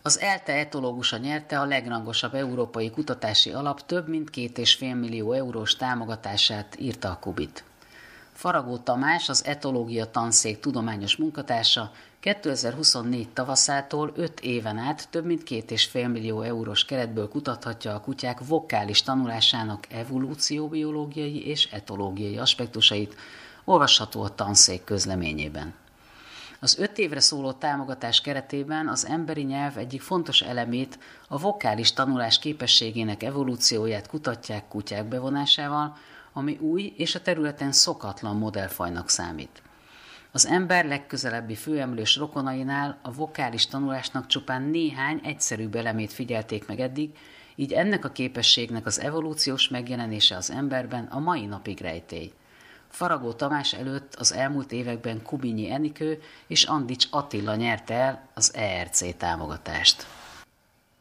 Az ELTE etológusa nyerte a legrangosabb európai kutatási alap több mint 2,5 millió eurós támogatását, írta a Kubit. Faragó Tamás, az etológia tanszék tudományos munkatársa 2024 tavaszától 5 éven át több mint 2,5 millió eurós keretből kutathatja a kutyák vokális tanulásának evolúcióbiológiai és etológiai aspektusait, olvasható a tanszék közleményében. Az 5 évre szóló támogatás keretében az emberi nyelv egyik fontos elemét, a vokális tanulás képességének evolúcióját kutatják kutyák bevonásával, ami új és a területen szokatlan modellfajnak számít. Az ember legközelebbi főemlős rokonainál a vokális tanulásnak csupán néhány egyszerűbb elemét figyelték meg eddig, így ennek a képességnek az evolúciós megjelenése az emberben a mai napig rejtély. Faragó Tamás előtt az elmúlt években Kubinyi Enikő és Andics Attila nyerte el az ERC támogatást.